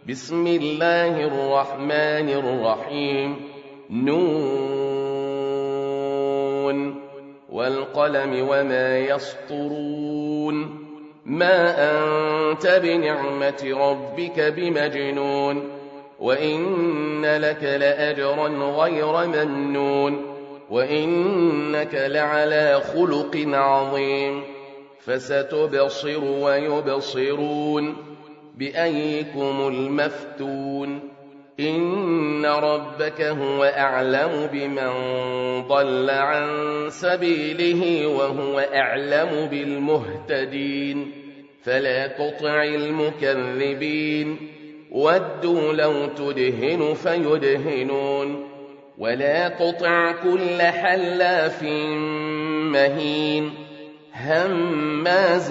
بسم الله الرحمن الرحيم. نون والقلم وما يسطرون. ما أنت بنعمة ربك بمجنون، وإن لك لأجرا غير ممنون، وإنك لعلى خلق عظيم. فستبصر ويبصرون بأيكم المفتون. إن ربك هو أعلم بمن ضل عن سبيله وهو أعلم بالمهتدين. فلا تطع المكذبين، ودوا لو تدهن فيدهنون. ولا تطع كل حلاف مهين، هماز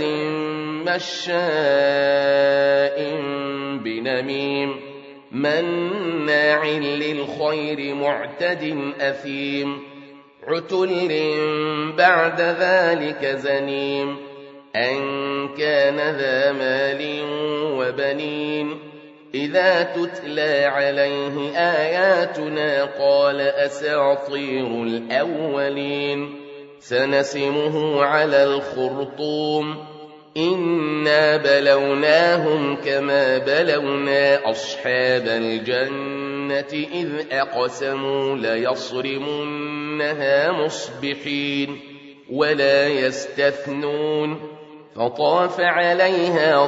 مشاء بنميم، مناع للخير معتد أثيم، عتل بعد ذلك زنيم، أن كان ذا مال وبنين. إذا تتلى عليه آياتنا قال أساطير الأولين. سنسمه على الخرطوم. إنا بلوناهم كما بلونا أصحاب الجنة إذ أقسموا ليصرمنها مصبحين ولا يستثنون. فطاف عليها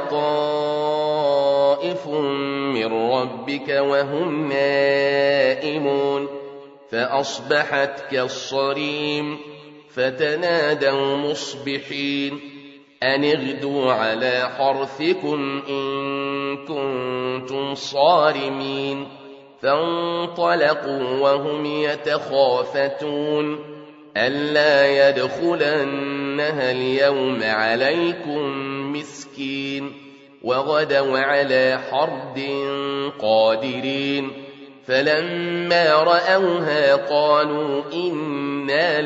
طائف من ربك وهم نائمون، فأصبحت كالصريم. فتنادوا مصبحين أن اغدوا على حرثكم إن كنتم صارمين. فانطلقوا وهم يتخافتون ألا يدخلنها اليوم عليكم مسكين. وغدوا على حرد قادرين. فلما رأوها قالوا إنا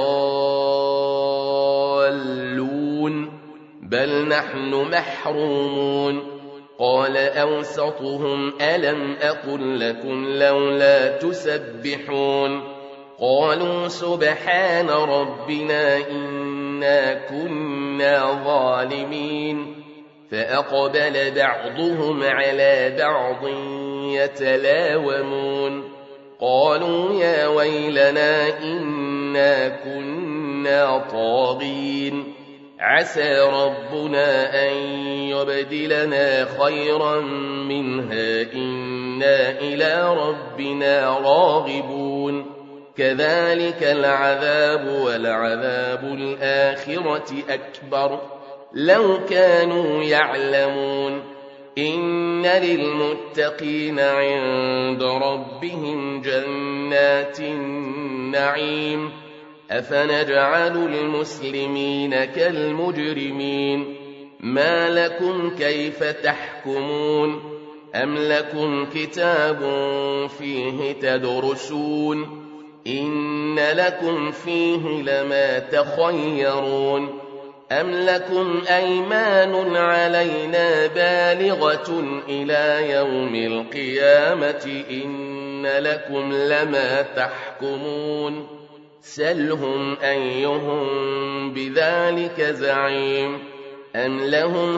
لضالون بل نحن محرومون. قال أوسطهم ألم أقل لكم لولا تسبحون؟ قالوا سبحان ربنا إنا كنا ظالمين. فأقبل بعضهم على بعض يتلاومون قالوا يا ويلنا إنا كنا طاغين. عسى ربنا أن يبدلنا خيرا منها إنا إلى ربنا راغبون. كذلك العذاب ولعذاب الآخرة أكبر لو كانوا يعلمون. إن للمتقين عند ربهم جنات النعيم. أفنجعل المسلمين كالمجرمين؟ ما لكم كيف تحكمون؟ أم لكم كتاب فيه تدرسون؟ إن لكم فيه لما تخيرون. أم لكم أيمان علينا بالغة إلى يوم القيامة إن لكم لما تحكمون. سلهم أيهم بذلك زعيم. أم لهم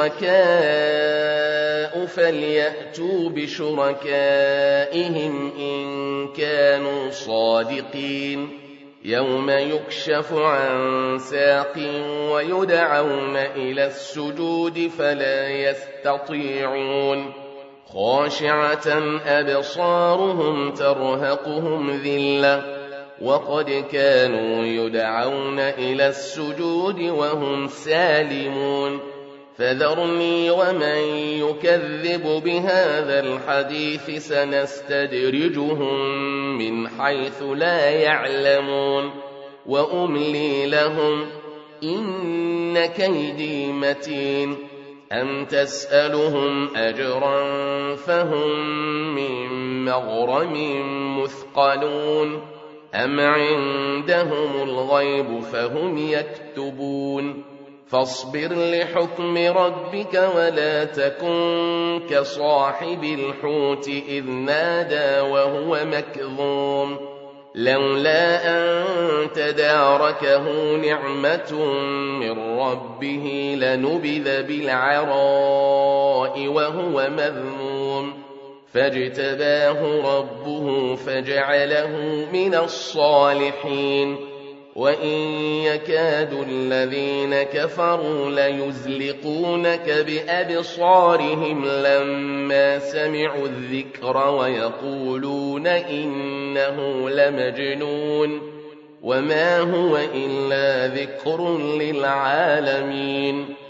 شركاء فليأتوا بشركائهم إن كانوا صادقين. يوم يكشف عن ساق ويدعون إلى السجود فلا يستطيعون. خاشعة أبصارهم ترهقهم ذلة وقد كانوا يدعون إلى السجود وهم سالمون. فذرني ومن يكذب بهذا الحديث سنستدرجهم من حيث لا يعلمون وأملي لهم إن كيدي متين. أم تسألهم أجرا فهم من مغرم مثقلون أم عندهم الغيب فهم يكتبون فاصبر لحكم ربك ولا تكن كصاحب الحوت إذ نادى وهو مكظوم لولا أن تداركه نعمة من ربه لنبذ بالعراء وهو مذموم فاجتباه ربه فجعله من الصالحين وإن يكاد الذين كفروا ليزلقونك بأبصارهم لما سمعوا الذكر ويقولون إنه لمجنون وما هو إلا ذكر للعالمين